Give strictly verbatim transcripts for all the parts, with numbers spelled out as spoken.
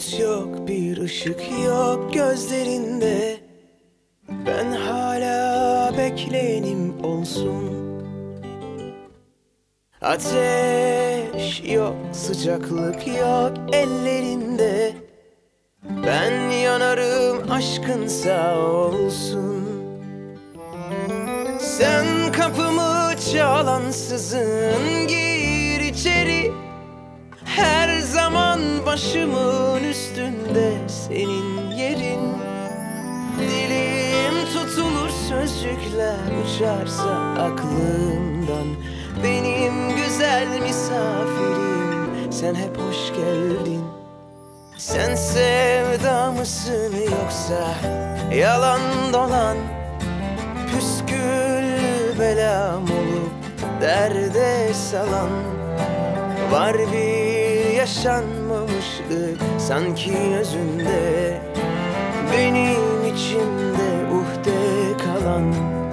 umut yok, bir ışık yok gözlerinde. Ben hala bekleyenim olsun. Ateş yok, sıcaklık yok ellerinde. Ben yanarım, aşkın sağ olsun. Sen kapımı çalansızın, gir içeri. Her zaman başımın üstünde senin yerin. Dilim tutulur, sözcükler uçarsa aklımdan. Benim güzel misafirim, sen hep hoş geldin. Sen sevda mısın yoksa yalan dolan, püskül belam olup derde salan? Var bir yaşanmamışlık sanki özünde, benim içimde uhde kalan.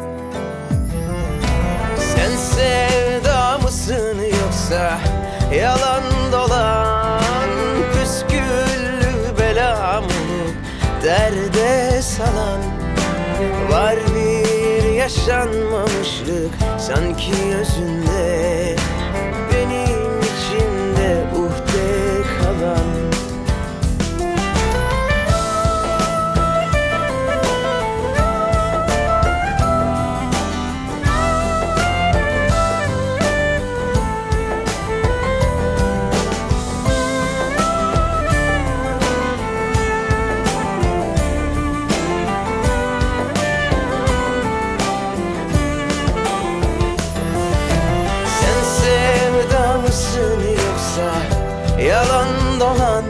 Sen sevda mısın yoksa yalan dolan, püsküllü belam olup derde salan? Var bir yaşanmamışlık sanki özünde, benim içimde uhde kalan. Yalan dolan,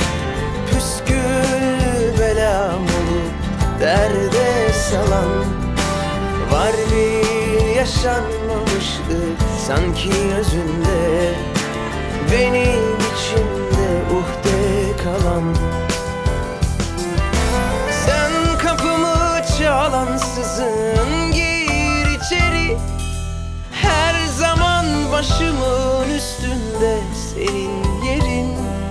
püskül belam olup derde salan? Var bir yaşanmamışlık sanki özünde, benim içimde uhde kalan. Sen kapımı çalansızın, gir içeri. Her zaman başımın üstünde senin yerin.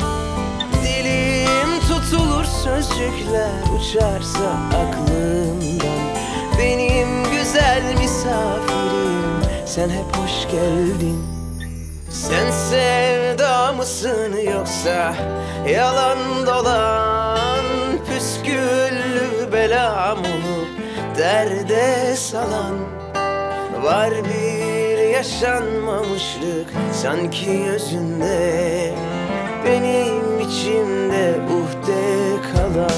Dilim tutulur, sözcükler uçarsa aklımdan. Benim güzel misafirim, sen hep hoş geldin. Sen sevda mısın yoksa yalan dolan, püsküllü belam olup derde salan? Var bir yaşanmamışlık sanki özünde, benim içimde uhde kalan.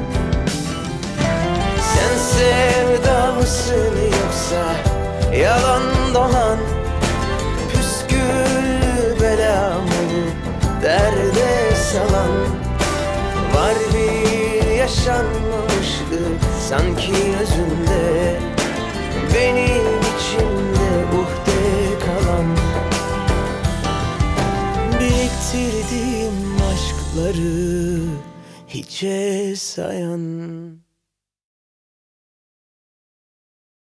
Sen sevda mısın yoksa yalan dolan, püskül belam olup derde salan? Var bir yaşanmamışlık sanki özünde, benim içimde uhde kalan. Biriktirdiğim aşkları hiçe sayan.